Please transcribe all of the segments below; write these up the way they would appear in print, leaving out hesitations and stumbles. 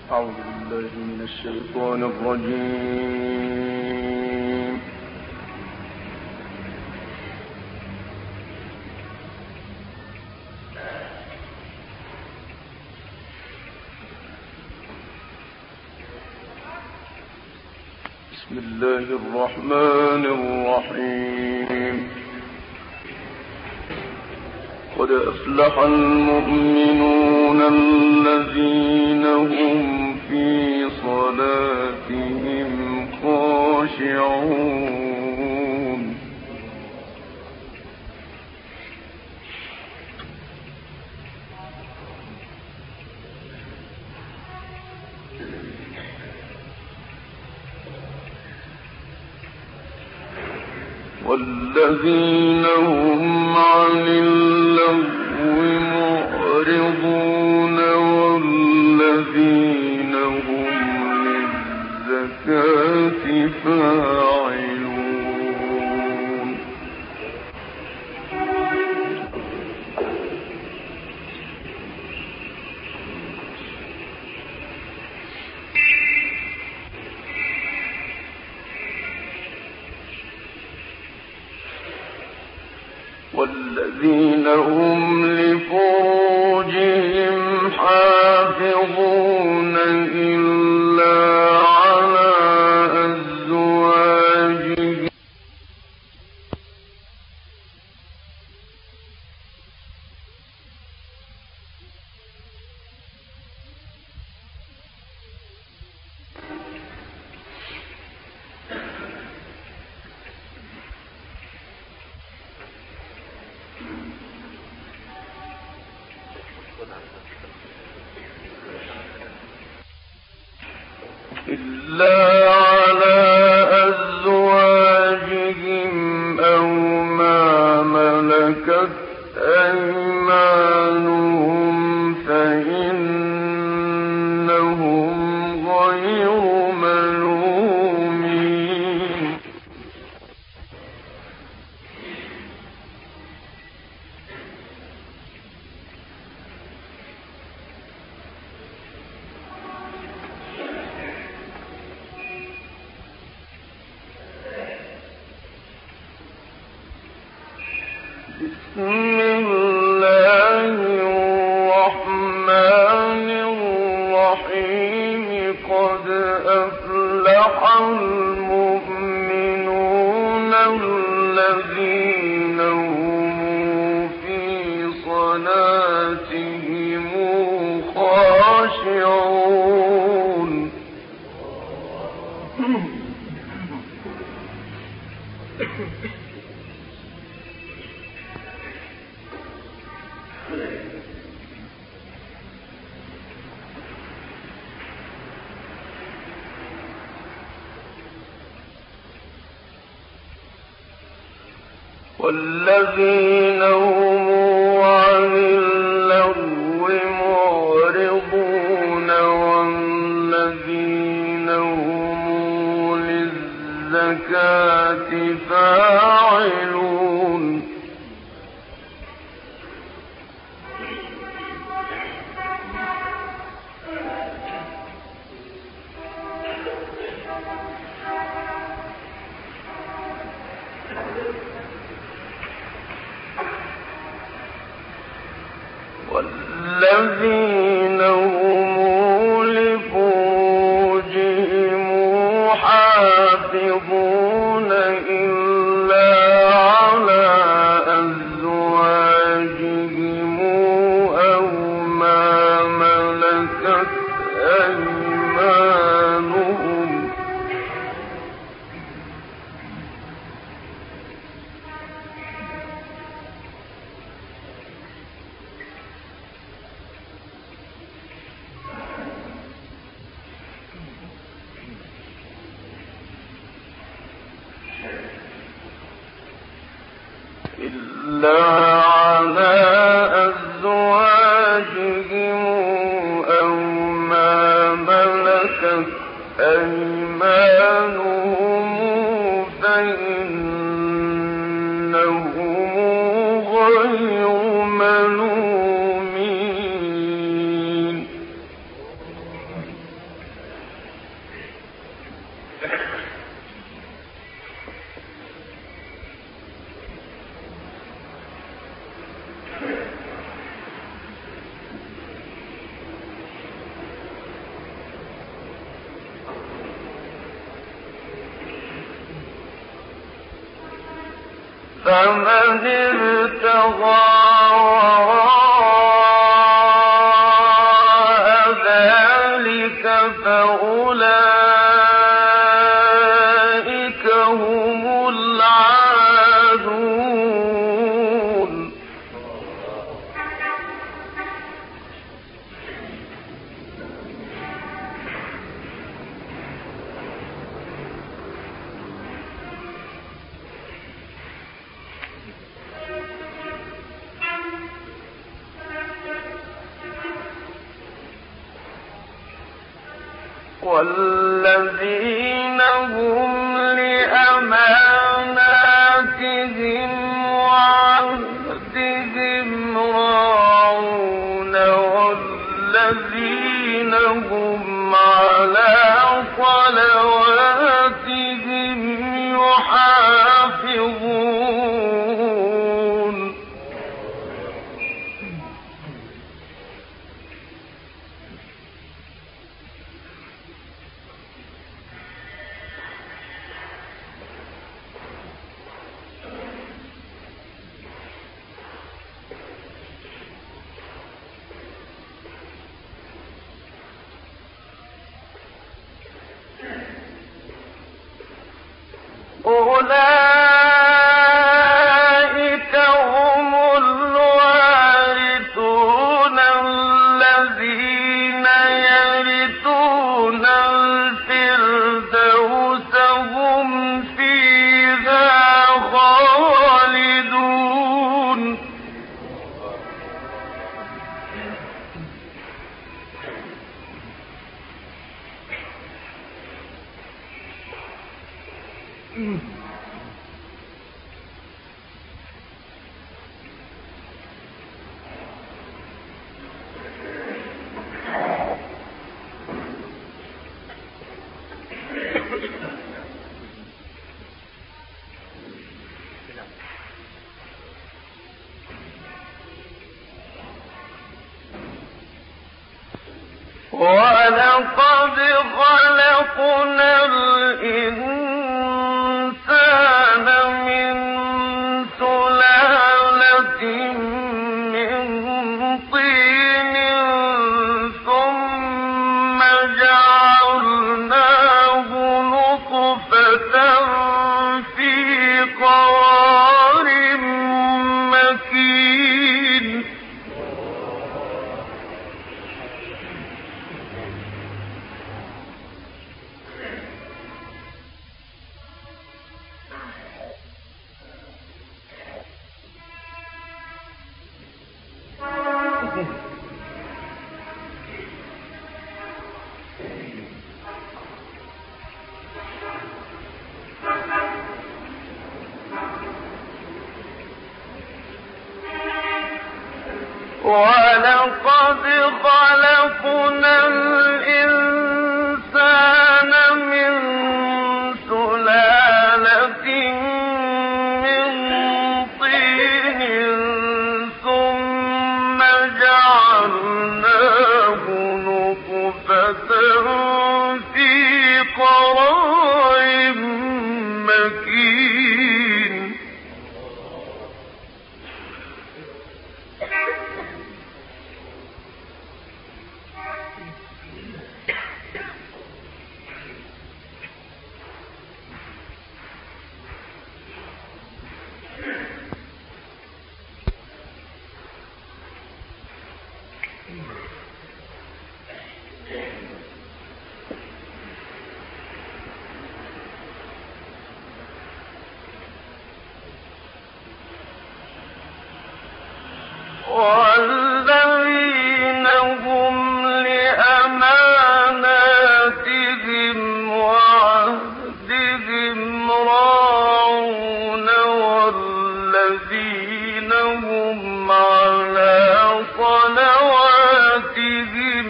أعوذ بالله من الشيطان الرجيم. بسم الله الرحمن الرحيم. قد أفلح المؤمنون الذين هم في صلاتهم خاشعون. والذين هم عن اللغو معرضون والذين هم للزكاة فاعلون. والذين هم لفروجهم حافظون إلا على أزواجهم أو ما ملكت أيمانهم فإنهم غير ملومين. بسم الله الرحمن الرحيم. قد أفلح المؤمنون الذين هم في صلاتهم خاشعون. والذين هم عن اللغو معرضون والذين هم للزكاة فاعلون. والذين هم لفروجهم حافظون إلا على أزواجهم أو ما ملكت أيمانهم إلا على أزواجهم أو ما ملكت أيمانهم فإنهم غير ملومين. فمن ابتغى وراء ذلك فأولئك هم العادون والذين هم لأماناتهم وعهدهم راعون والذين هم على صلواتهم يحافظون أولئك هم الوارثون الذين يرثون الفردوس هم فيها خالدون ولقد خلقنا الإنسان من سلالة من طين ثم جعلناه نطفة في قرار مكين ولقد خلقنا الإنسان من سلالة من طين ثم جعلناه نطفة في قرار مكين والذين هم لأماناتهم وعهدهم راعون والذين هم على صلواتهم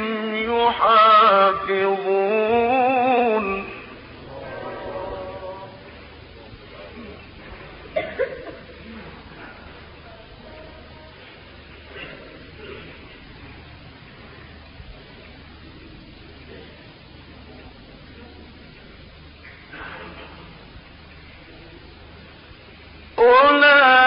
يحافظون أولئك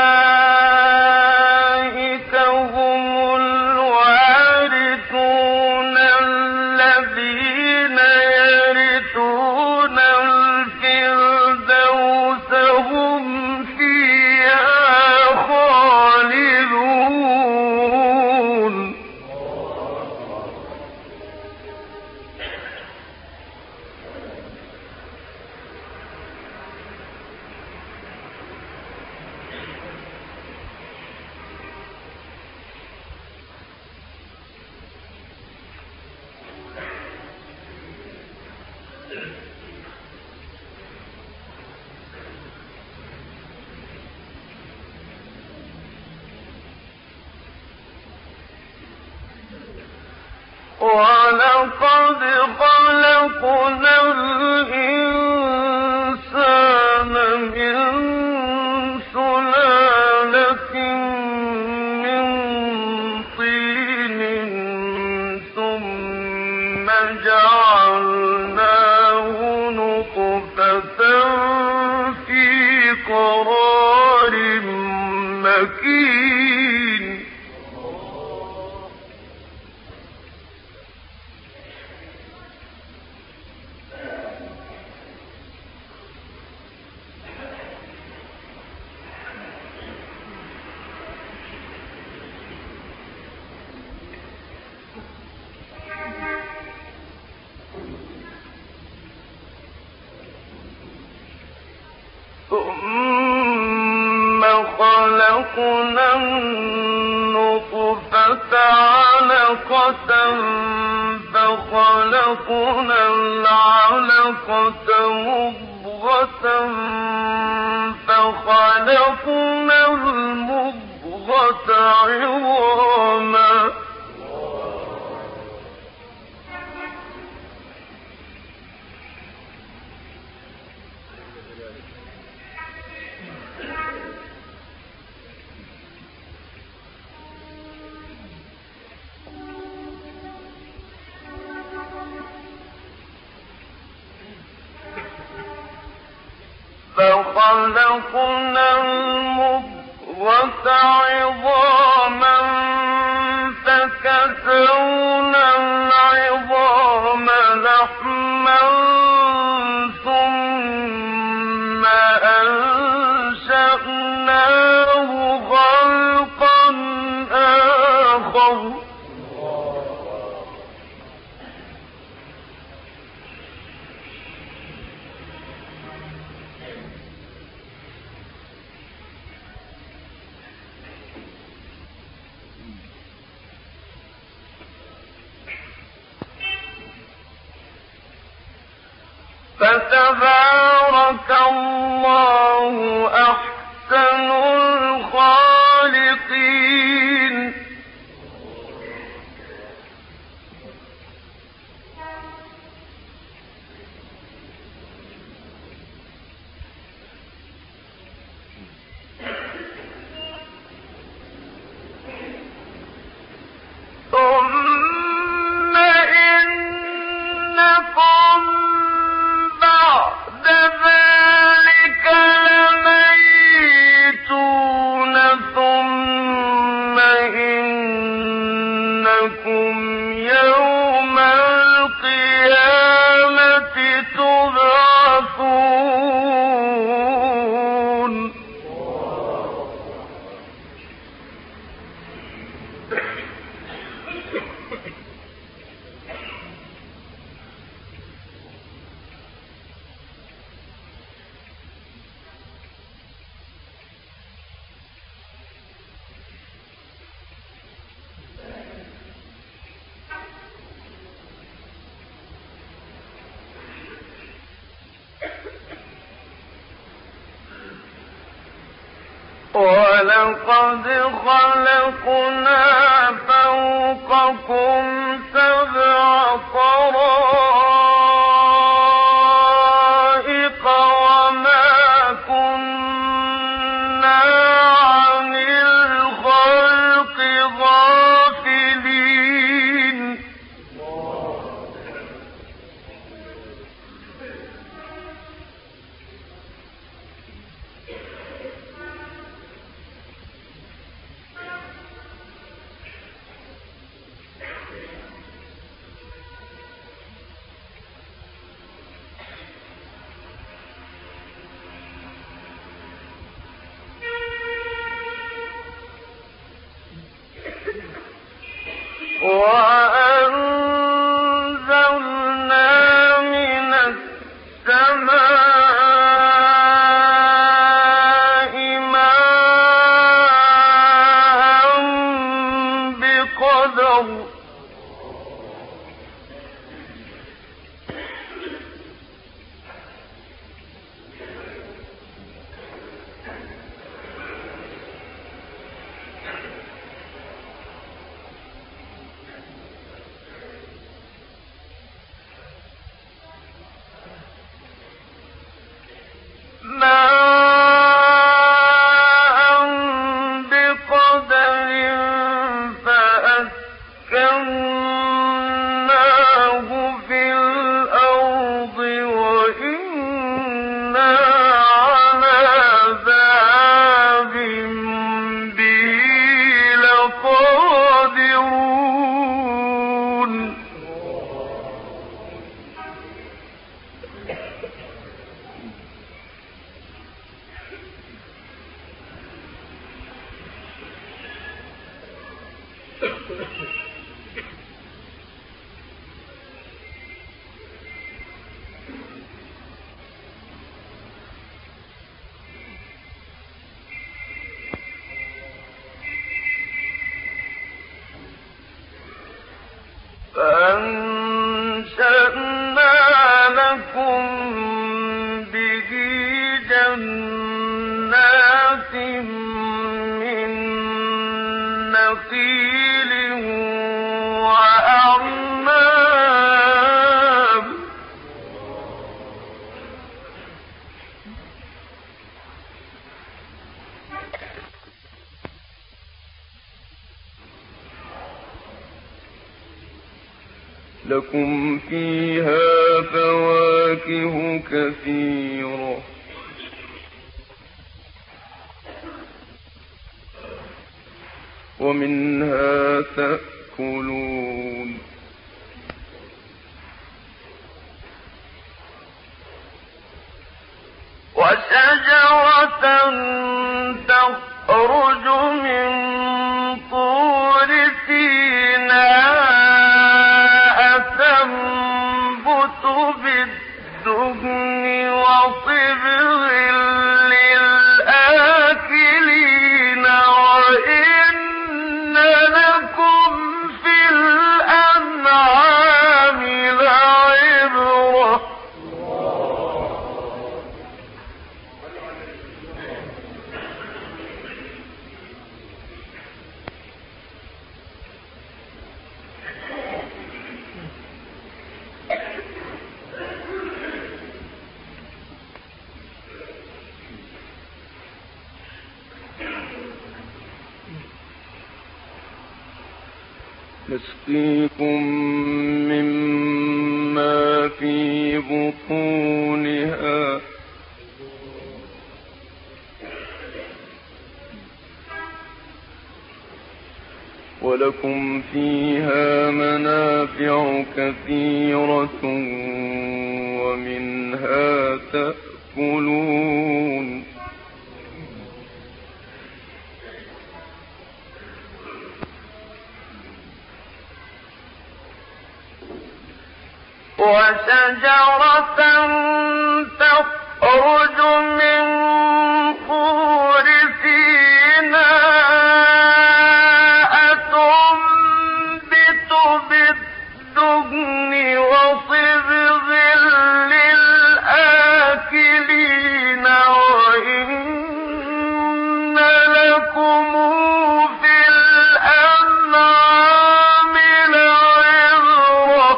الذين يرثون الفردوس هم فيها خالدون وَلَقَدْ خَلَقْنَا الْإِنسَانَ مِن سُلَالَةٍ مِّن طِينٍ ثُمَّ جَعَلْنَاهُ نُطْفَةً فِي قَرَارٍ مَّكِينٍ ثُمَّ خَلَقْنَا النُّطْفَةَ عَلَقَةً فَخَلَقْنَا الْعَلَقَةَ مُضْغَةً فَخَلَقْنَا الْمُضْغَةَ عِظَامًا فكسونا العظام لحما ثم أنشأناه خلقا آخر فتبارك الله أحسن الخالقين ثم إنكم بعد ذلك لميتون ثم إنكم يوم القيامة تبعثون وَلَقَدْ خَلَقْنَا فَوْقَكُمْ سَبْعَ طَرَائِقَ وَمَا كُنَّا عَنِ الْخَلْقِ غَافِلِينَ لكم فيها فواكه كثيرة ومنها تأكلون وشجرة تخرج من طور سيناء تنبت بالدهن وصبغ للآكلين وإن لكم في الأنعام لعبرة نسقيكم مما في بطونها ولكم فيها منافع كثيرة ومنها تأكلون وشجرة تخرج من طور سيناء تنبت بالدهن وصبغ للآكلين وإن لكم في الأنعام لعبرة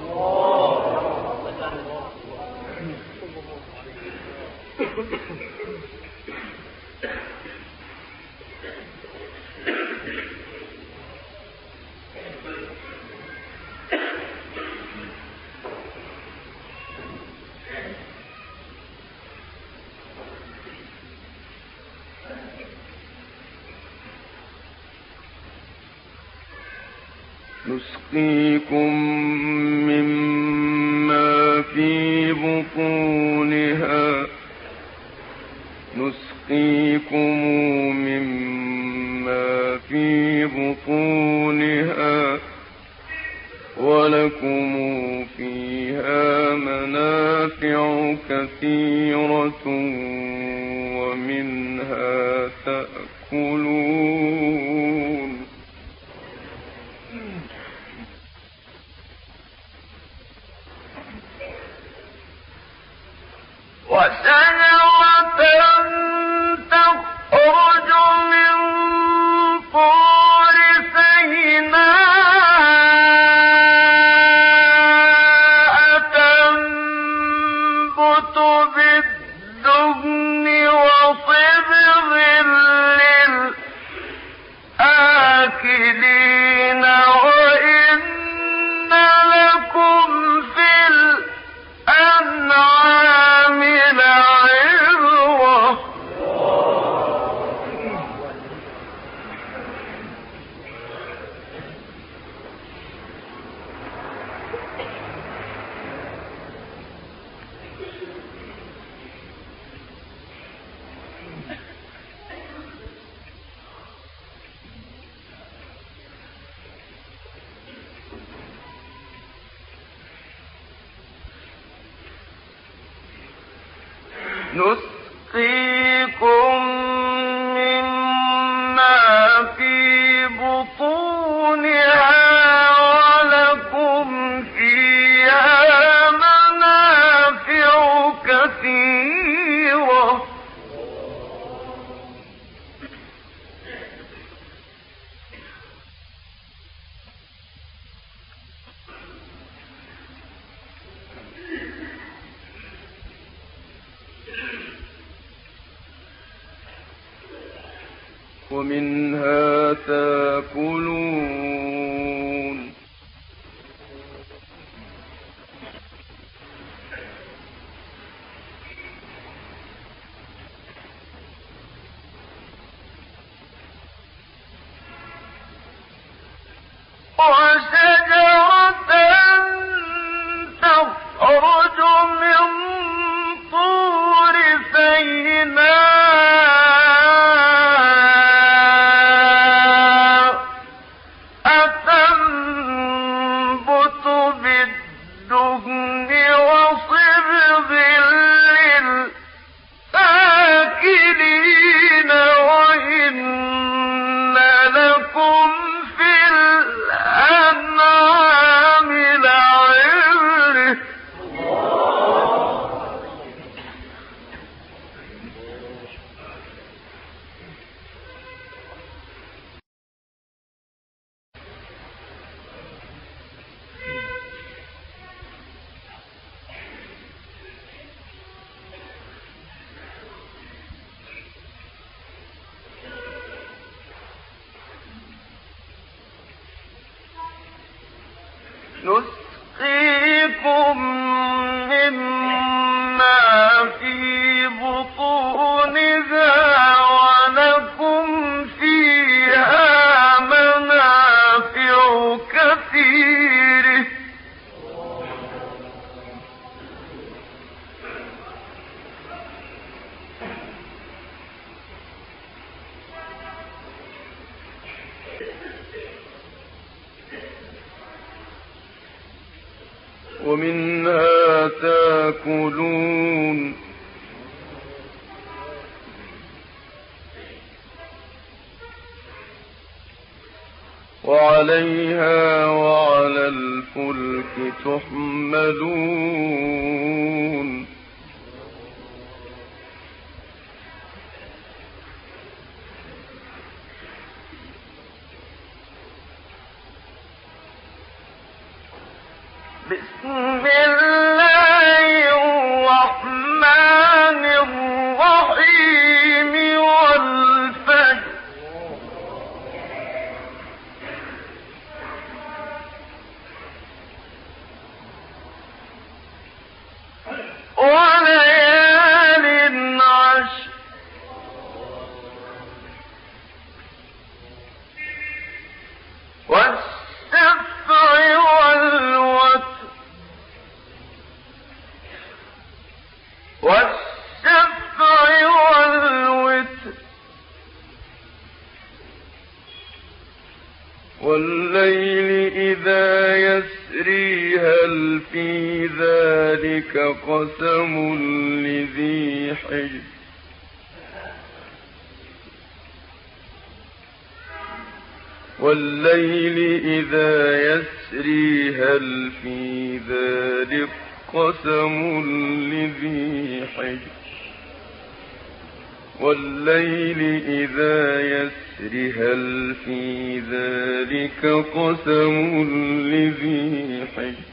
نسقيكم مما في بطونها ولكم فيها منافع كثيرة ومنها تأكلون وشجرة تخرج من طور سيناء تنبت بالدهن وصبغ للآكلين وإن لكم في الأنعام لعبرة نسقيكم مما في بطونها ولكم فيها منافع كثيرة ومنها تأكلون وشجرة تخرج من طور سيناء أتنبت بالدهن وصبغ للآكلين وإن لكم في الأنعام لعبرة نسقيكم مما في بطونها ولكم فيها منافع كثيرة ومنها تاكلون وعليها وعلى الفلك تحملون بسم الله الرحمن الرحيم والفجر وليال عشر والشفع والوتر والليل إذا يسري هل في ذلك قسم لذي حجر والليل إذا يسري هل في ذلك قسم لذي حجر والليل إذا يسري هل في ذلك قسم لذي حجر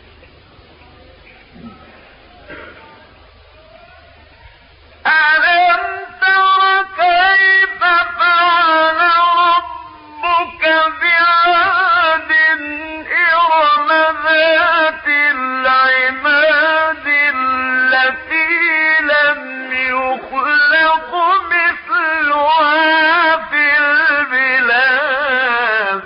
ألم تر كيف فعل ربك بعاد إرم ذات العماد التي لم يخلق مثلها في البلاد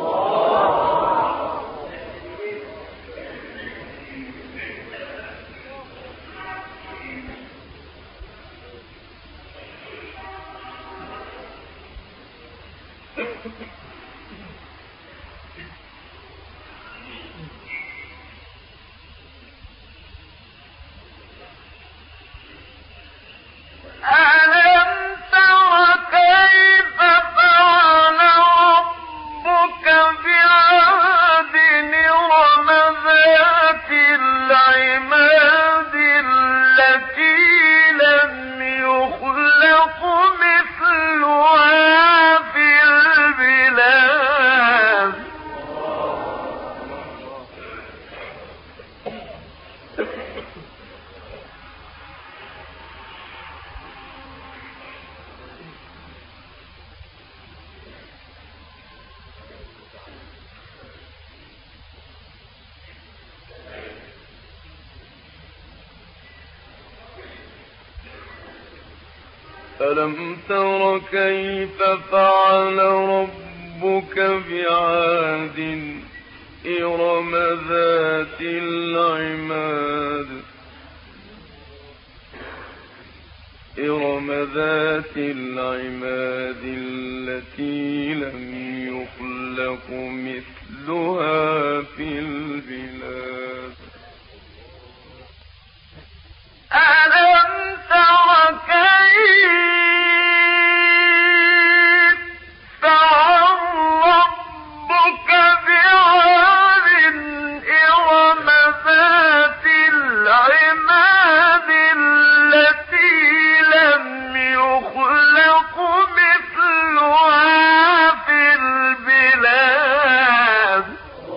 ألم تر كيف فعل ربك بعاد إرم ذات العماد التي لم يخلق مثلها في البلاد ألم تر كيف فعل ربك ربك بعاد إرم ذات العماد التي لم يخلق مثلها في البلاد ألم تر كيف فعل ربك بعاد إرم ذات العماد التي لم يخلق مثلها في البلاد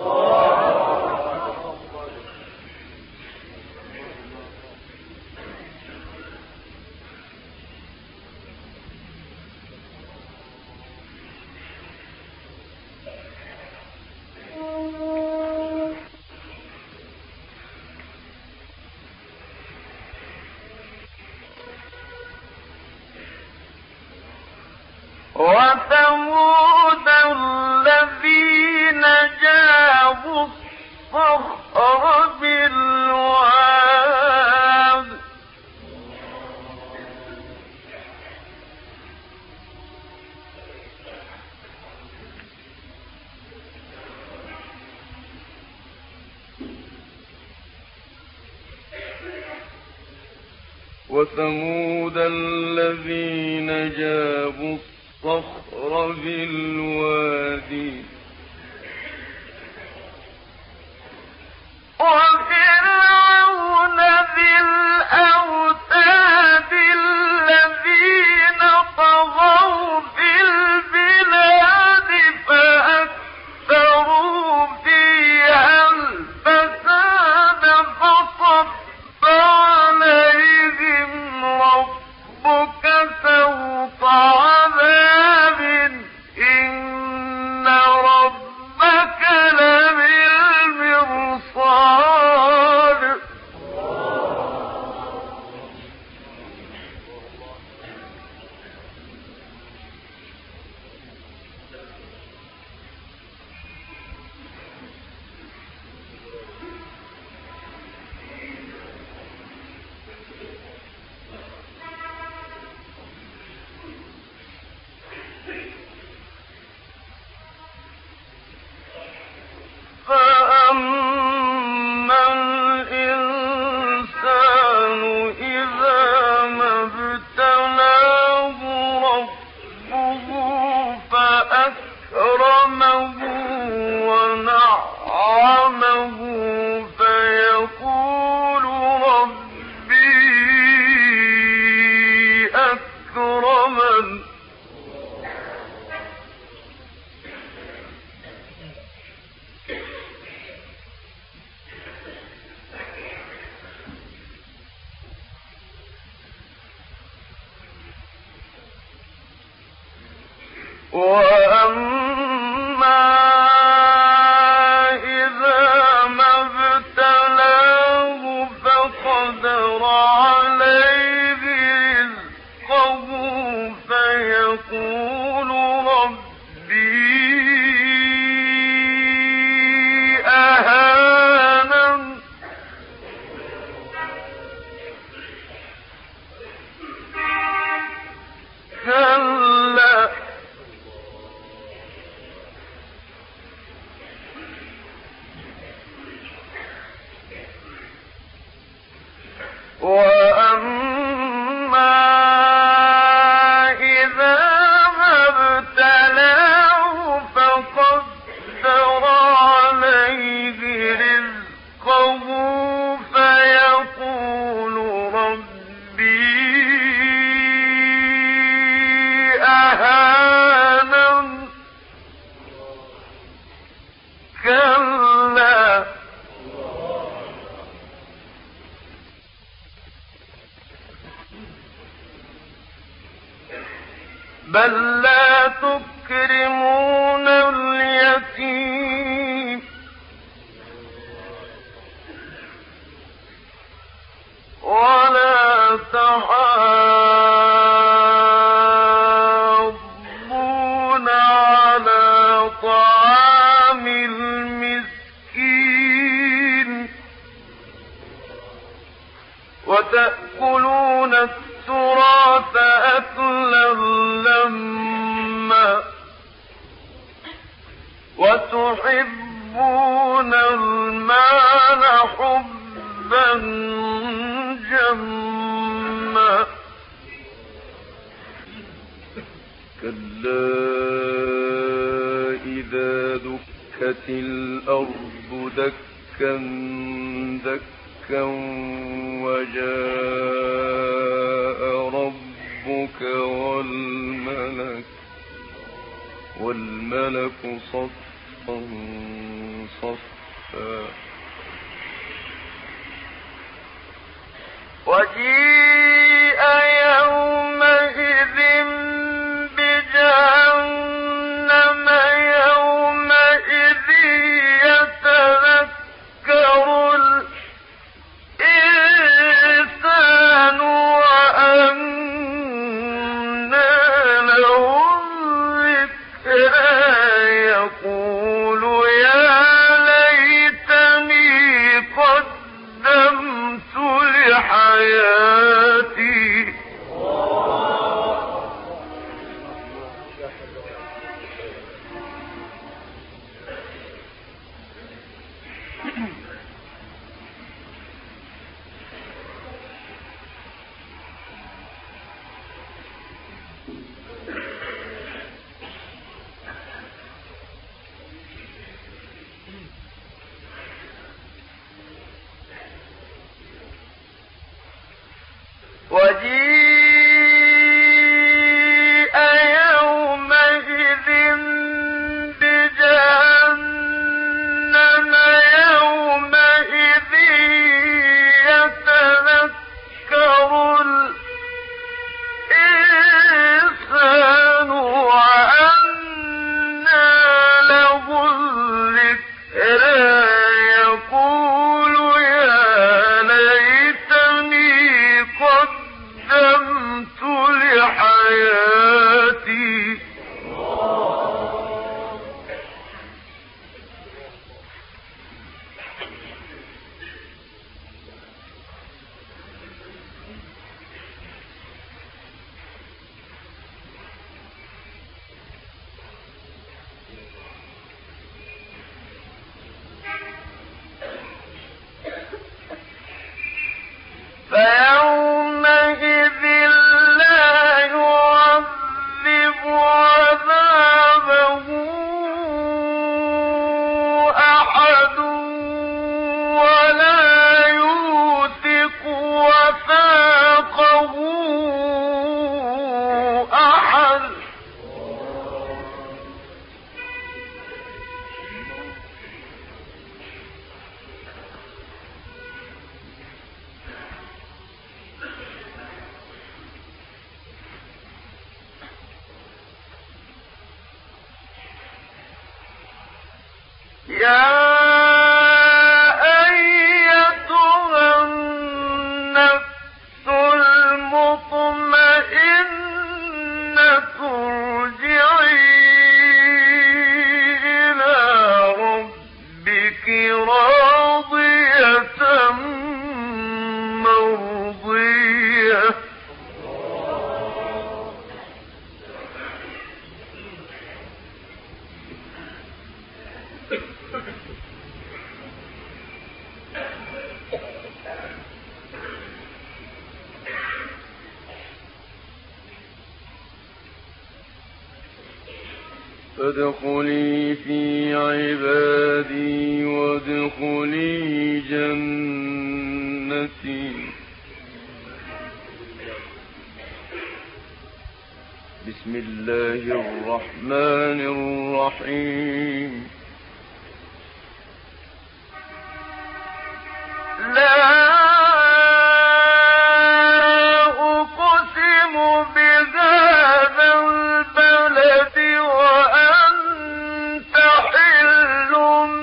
وثمود الذين جابوا الصخر بالواد وثمود الذين جابوا الصخر بالوادي وفرعون ذي الأوتاد الذين طغوا في البلاد فأكثروا فيها الفساد فصب عليهم ربك سوط عذاب إن ربك لبالمرصاد فأما الإنسان إذا ما ابتلاه ربه فأكرمه ونعمه فيقول ربي أكرمن وأما إذا ما ابتلاه فقدر عليه رزقه فيقول ربي أهانن كلا وأما إذا ما ابتلاه فقدر عليه رزقه فيقول ربي أهانن كلا بل لا تكرمون اليتيم ولا تحاضون على وتأكلون التراث أكلا لما وتحبون المال حبا جما كلا إذا دكت الأرض دكا دكا وجاء ربك والملك صفا صفا وجيء يومئذ بجهنم يومئذ يتذكر الإنسان وأنى له الذكرى يقول يا ليتني قدمت لحياتي وجيء يومئذ بجهنم يومئذ يتذكر الإنسان وأنى له الذكرى يقول يا ليتني قدمت لحياتي فيومئذ لا يعذب عذابه أحد ولا يوثق وثاقه أحد يا أيتها النفس المطمئنة ارجعي إلى ربك راضية مرضية فادخلي في عبادي وادخلي جنتي بسم الله الرحمن الرحيم لا أقسم بهذا البلد وأنت حل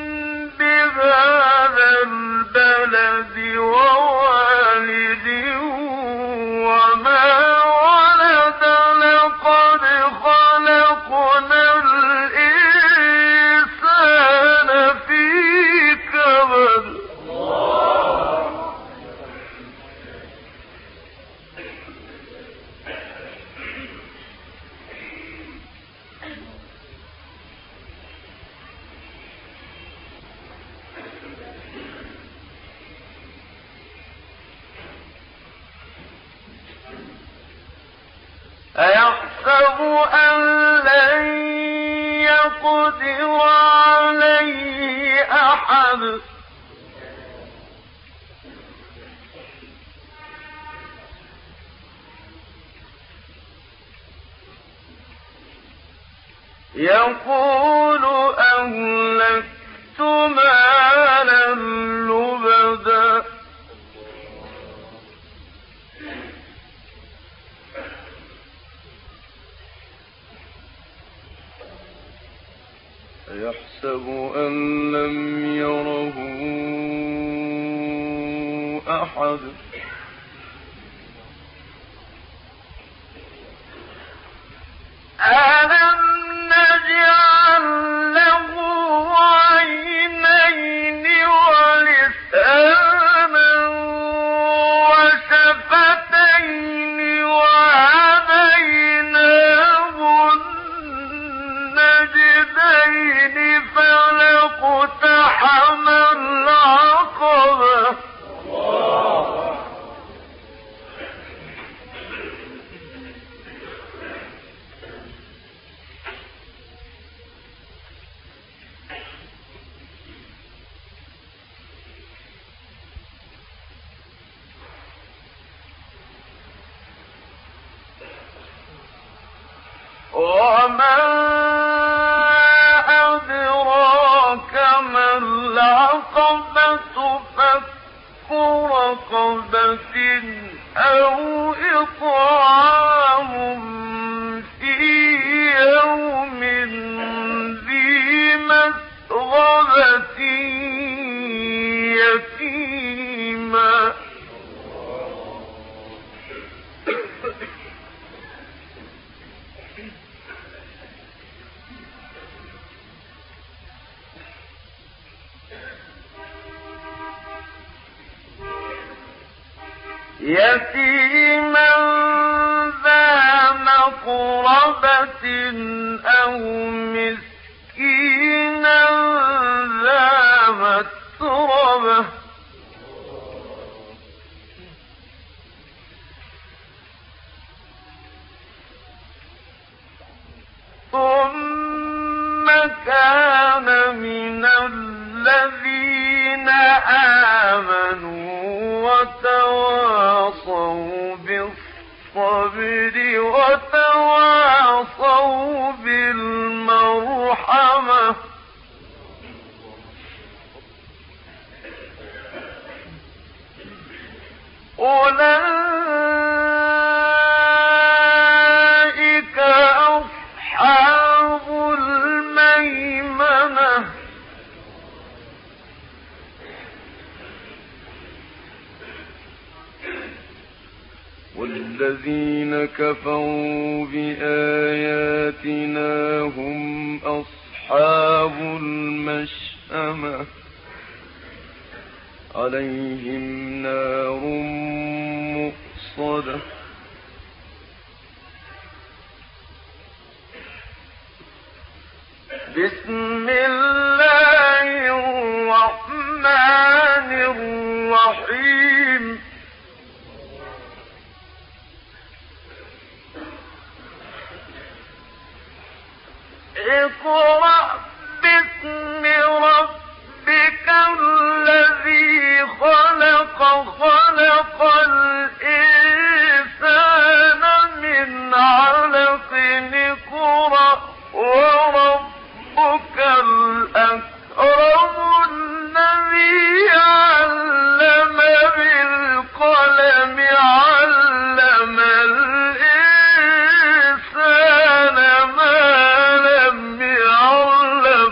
بهذا البلد ووالد وما ولد لقد خلقنا الإنسان في كبد أن لن يقدر عليه أحد يقول أهلكت مالا لبدا يحسب أن لم يره أحد ألم نجعل له عينين ولسانا وشفتين وهديناه النجدين فلاقتحم العقبة وما أدراك ما العقبة فك رقبة أو إطعام في يوم ذي مسغبة يتيما يتيما ذا مقربة أو مسكينا ذا متربة ثم كان من الذين آمنوا وتواصوا بالصبر وتواصوا بالمرحمة أولئك أصحاب الميمنة والذين كفروا بآياتنا هم أصحاب المشأمة عليهم نار مؤصدة بسم الله الرحمن الرحيم اقرأ باسم ربك الذي خلق خلق الإنسان من علق اقرأ وربك الأكرم الذي علم بالقلم علم الإنسان ما لم يعلم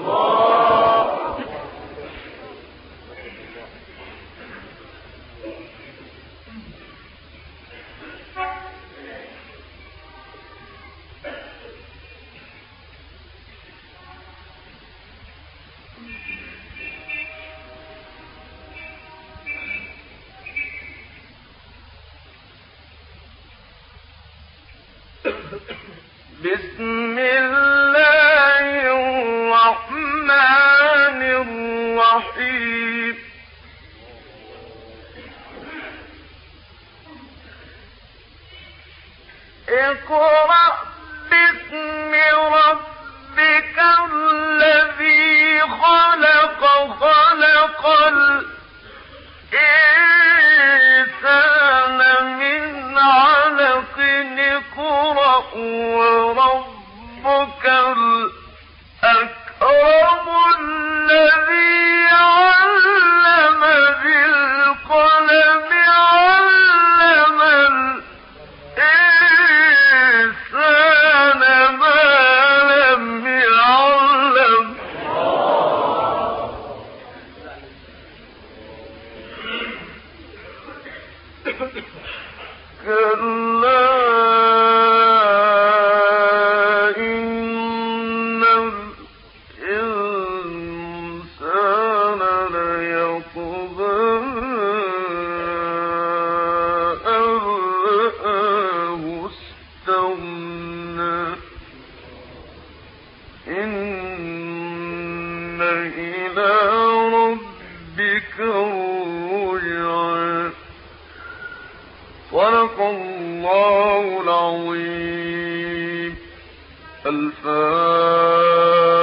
بسم الله الرحمن الرحيم اقرأ الإنسان من علق اقرأ وربك الأكرم الذي علم بالقلم علم الإنسان ما لم يعلم كلا إن الإنسان ليطغى أن رآه استغنى إن إلى ربك الرجعى صدق الله العظيم. الفاتحة.